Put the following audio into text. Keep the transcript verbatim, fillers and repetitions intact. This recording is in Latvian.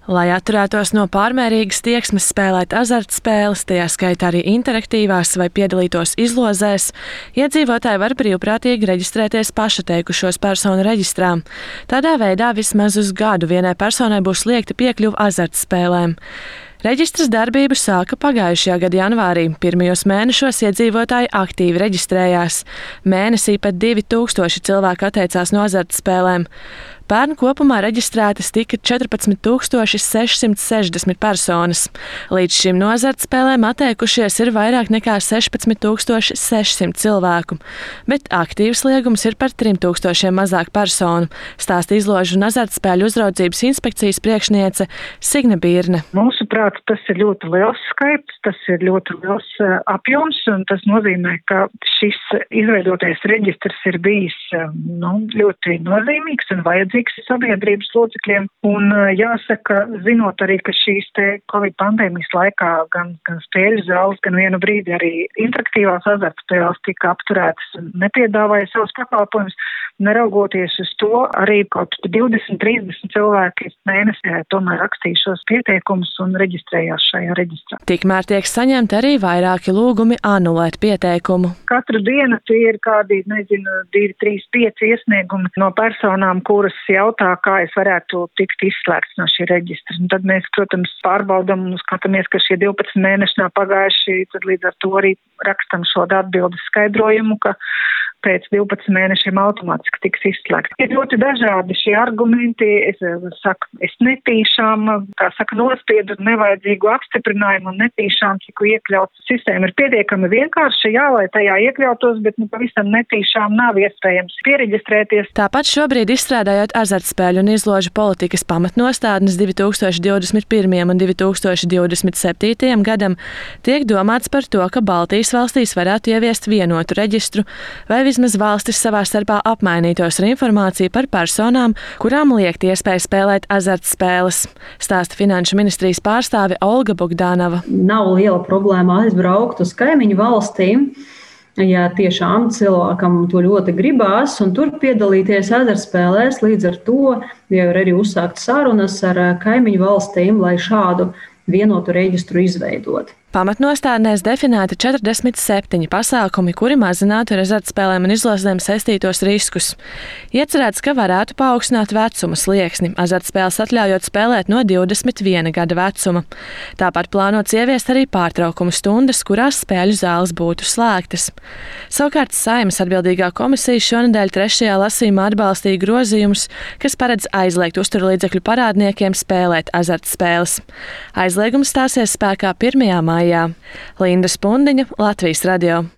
Lai atturētos no pārmērīgas tieksmes spēlēt azartspēles, tajā skaitā arī interaktīvās vai piedalītos izlozēs, iedzīvotāji var brīvprātīgi reģistrēties pašateikušos personu reģistrā. Tādā veidā vismaz uz gadu vienai personai būs liegta piekļuva azartspēlēm. Reģistras darbību sāka pagājušajā gada janvārī. Pirmajos mēnešos iedzīvotāji aktīvi reģistrējās. Mēnesī pat divi tūkstoši cilvēku atteicās no azartspēlēm. Pērn kopumā reģistrētas tika četrpadsmit tūkstoši sešsimt sešdesmit personas. Līdz šim no azartspēlēm atteikušies ir vairāk nekā sešpadsmit tūkstoši sešsimt cilvēku, bet aktīvs liegums ir par trim tūkstošiem mazāk personu, stāsta izložu un azartspēļu uzraudzības inspekcijas priekšniece Signe Birne. Mūsuprāt, tas ir ļoti liels skaits, tas ir ļoti liels uh, apjoms, un tas nozīmē, ka šis izveidotais reģistrs ir bijis uh, nu, ļoti nozīmīgs un vajadzīgs sabiedrības locekļiem. Un jāsaka, zinot arī, ka šīs te Covid pandēmijas laikā gan, gan spēļu zāles, gan vienu brīdi arī interaktīvās azartspēles tika apturētas un nepiedāvāja savus pakalpojumus, neraugoties uz to, arī kaut divdesmit trīsdesmit cilvēki mēnesī tomēr rakstīja šos pieteikumus un reģistrējās šajā reģistrā. Tikmēr tiek saņemti arī vairāki lūgumi anulēt pieteikumu. Katru dienu tie ir kādi, nezinu, divi, trīs, pieci iesniegumi no personām, kuras jautā, kā es varētu tikt izslēgts no šī reģistra. Un tad mēs, protams, pārbaudam un skatāmies, ka šie divpadsmit mēneši nav pagājuši, tad līdz ar to arī rakstam šo atbildes skaidrojumu, ka pēc divpadsmit mēnešiem automātiski tiks izslēgts. Ir ļoti dažādi šie argumenti. Es saku, es netīšām, kā saka, nospiedu nevajadzīgu apstiprinājumu un netīšām tiku iekļauts. Sistēma ir pietiekami vienkārša, jā, lai tajā iekļautos, bet nu, pavisam netīšām nav iespējams piereģistrēties. Tāpat šobrīd izstrādājot azartspēļu un izložu politikas pamatnostādnes divi tūkstoši divdesmit pirmajam un divi tūkstoši divdesmit septītajam gadam, tiek domāts par to, ka Baltijas valstīs varētu ieviest vienotu reģistru vai vismaz valstis savā starpā apmainītos ar informāciju par personām, kurām liekt iespēja spēlēt azartspēles, stāsta Finanšu ministrijas pārstāve Olga Bogdanova. Nav liela problēma aizbraukt uz kaimiņu valstīm, ja tiešām cilvēkam to ļoti gribās, un tur piedalīties azartspēlēs. Līdz ar to jau ir arī uzsākt sarunas ar kaimiņu valstīm, lai šādu vienotu reģistru izveidot. Pamatnostādnēs definēti četrdesmit septiņi pasākumi, kuri mazinātu ar azartspēlēm un izlozēm saistītos riskus. Iecerēts, ka varētu paaugstināt vecuma slieksni, azartspēles atļaujot spēlēt no divdesmit viena gada vecuma. Tāpat plānots ieviest arī pārtraukumu stundas, kurās spēļu zāles būtu slēgtas. Savukārt Saeimas atbildīgā komisija šonedēļ trešajā lasījumā atbalstīja grozījumus, kas paredz aizliegt uzturlīdzekļu parādniekiem spēlēt azartspēles. Aizliegums stāsies spēkā pirmajā maijā. Linda Spundiņa, Latvijas radio.